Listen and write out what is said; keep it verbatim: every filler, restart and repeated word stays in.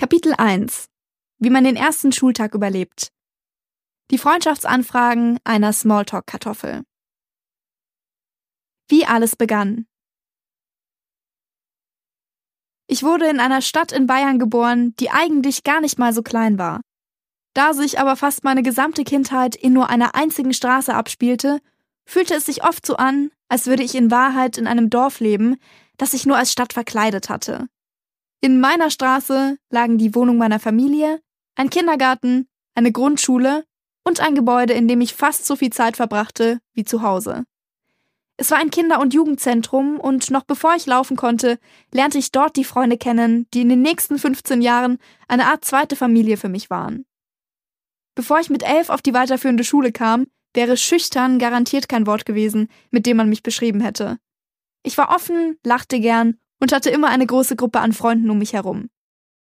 Kapitel eins. Wie man den ersten Schultag überlebt. Die Freundschaftsanfragen einer Smalltalk-Kartoffel. Wie alles begann. Ich wurde in einer Stadt in Bayern geboren, die eigentlich gar nicht mal so klein war. Da sich aber fast meine gesamte Kindheit in nur einer einzigen Straße abspielte, fühlte es sich oft so an, als würde ich in Wahrheit in einem Dorf leben, das ich nur als Stadt verkleidet hatte. In meiner Straße lagen die Wohnung meiner Familie, ein Kindergarten, eine Grundschule und ein Gebäude, in dem ich fast so viel Zeit verbrachte wie zu Hause. Es war ein Kinder- und Jugendzentrum und noch bevor ich laufen konnte, lernte ich dort die Freunde kennen, die in den nächsten fünfzehn Jahren eine Art zweite Familie für mich waren. Bevor ich mit elf auf die weiterführende Schule kam, wäre schüchtern garantiert kein Wort gewesen, mit dem man mich beschrieben hätte. Ich war offen, lachte gern und hatte immer eine große Gruppe an Freunden um mich herum.